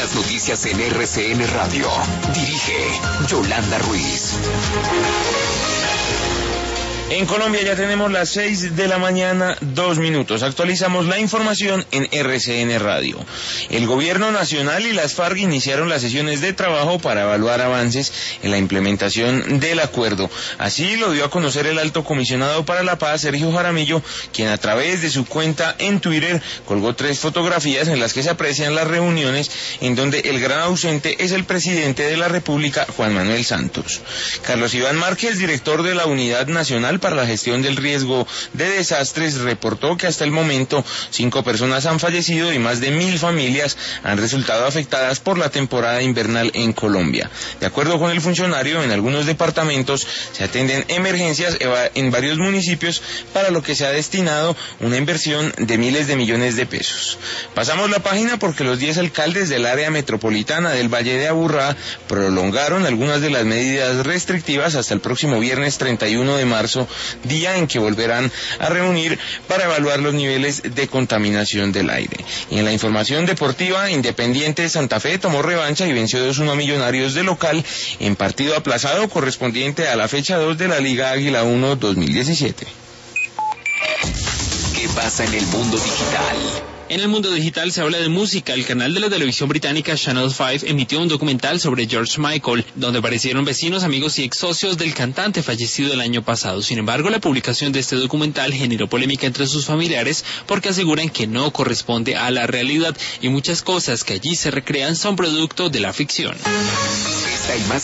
las noticias en RCN Radio. Dirige Yolanda Ruiz. En Colombia ya tenemos las 6 de la mañana, 2 minutos. Actualizamos la información en RCN Radio. El Gobierno Nacional y las FARC iniciaron las sesiones de trabajo para evaluar avances en la implementación del acuerdo. Así lo dio a conocer el Alto Comisionado para la Paz, Sergio Jaramillo, quien a través de su cuenta en Twitter colgó 3 fotografías en las que se aprecian las reuniones en donde el gran ausente es el presidente de la República, Juan Manuel Santos. Carlos Iván Márquez, director de la Unidad Nacional para la Gestión del Riesgo de Desastres, reportó que hasta el momento 5 personas han fallecido y más de 1.000 familias han resultado afectadas por la temporada invernal en Colombia. De acuerdo con el funcionario, en algunos departamentos se atienden emergencias en varios municipios, para lo que se ha destinado una inversión de miles de millones de pesos. Pasamos la página porque los 10 alcaldes del área metropolitana del Valle de Aburrá prolongaron algunas de las medidas restrictivas hasta el próximo viernes 31 de marzo, día en que volverán a reunir para evaluar los niveles de contaminación del aire. Y en la información deportiva, Independiente de Santa Fe tomó revancha y venció 2-1 a Millonarios de local en partido aplazado correspondiente a la fecha 2 de la Liga Águila 1 2017. ¿Qué pasa en el mundo digital? En el mundo digital se habla de música. El canal de la televisión británica Channel 5 emitió un documental sobre George Michael, donde aparecieron vecinos, amigos y ex socios del cantante fallecido el año pasado. Sin embargo, la publicación de este documental generó polémica entre sus familiares porque aseguran que no corresponde a la realidad y muchas cosas que allí se recrean son producto de la ficción. Esta y más